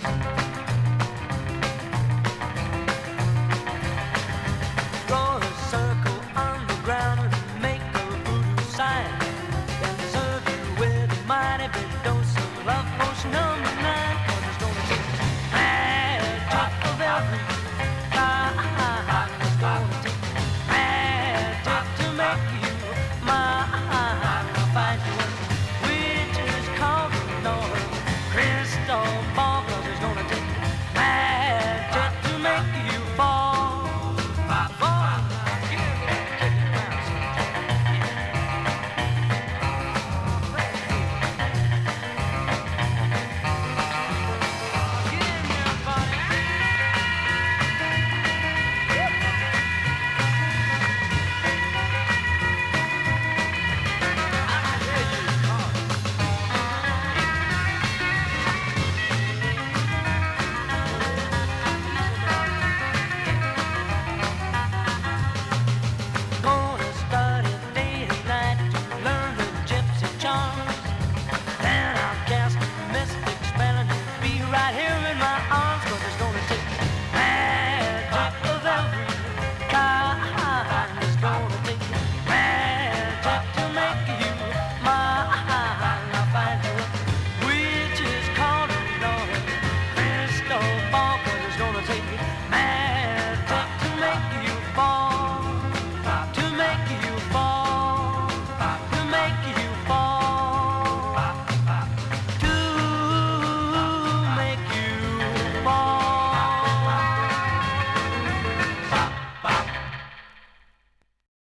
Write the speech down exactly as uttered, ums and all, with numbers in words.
Draw a circle on the ground and make a voodoo sign. Then serve you with a mighty big dose of love potion number nine. 'Cause it's gonna take magic of every kind. It's gonna take magic to make you mine. Find you a witch's calling or a crystal ball. 'Cause it's gonna take magic to make you fall. Gonna study day and night to learn the gypsy charms. Then I'll cast a mystic spell and you'll be right here.